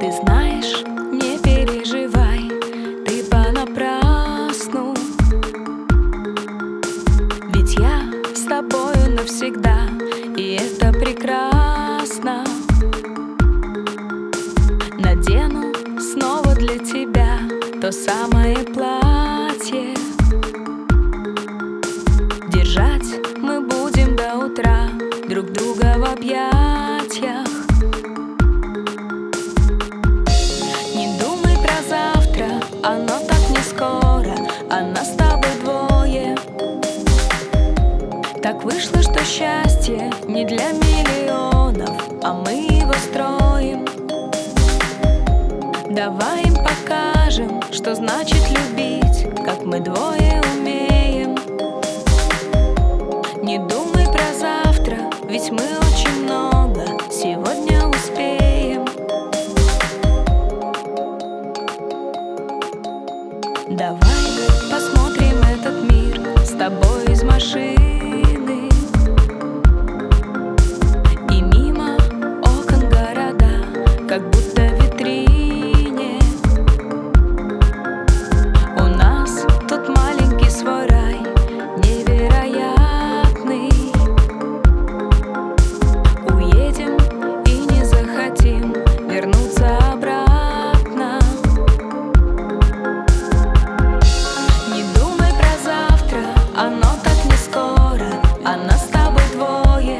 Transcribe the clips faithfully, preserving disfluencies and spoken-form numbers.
Ты знаешь, не переживай, ты понапрасну. Ведь я с тобою навсегда, и это прекрасно. Надену снова для тебя то самое платье. Держать мы будем до утра друг друга в объятиях. Не думай про завтра, оно так не скоро, а нас с тобой двое. Так вышло, что счастье не для миллионов, а мы его строим. Давай им покажем, что значит любить, как мы двое умеем. Не думай про завтра, ведь мы очень много сегодня успеем. Давай посмотрим этот мир с тобой из машины, и мимо окон города, как будто в витрине. У нас тут маленький свой рай, невероятный. Уедем и не захотим вернуться обратно. Не думай про завтра, оно так не скоро, а нас с тобой двое.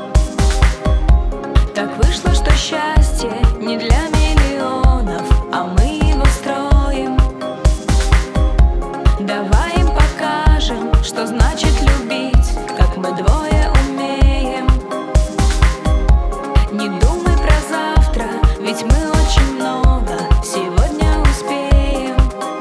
Так вышло, что счастье не для миллионов, а мы его строим. Давай им покажем, что значит любить, как мы двое умеем. Не думай про завтра, ведь мы очень много сегодня успеем.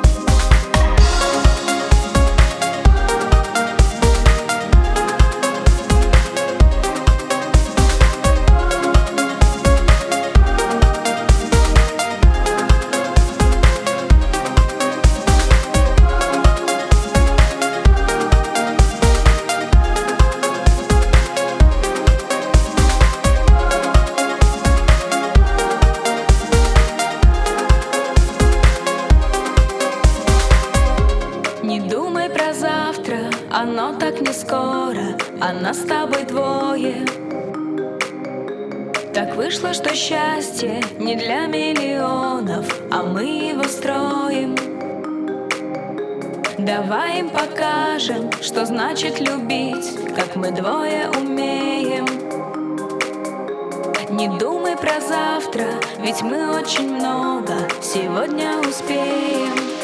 Не думай про завтра, оно так не скоро, а нас с тобой двое. Так вышло, что счастье не для миллионов, а мы его строим. Давай им покажем, что значит любить, как мы двое умеем. Не думай про завтра, ведь мы очень много сегодня успеем.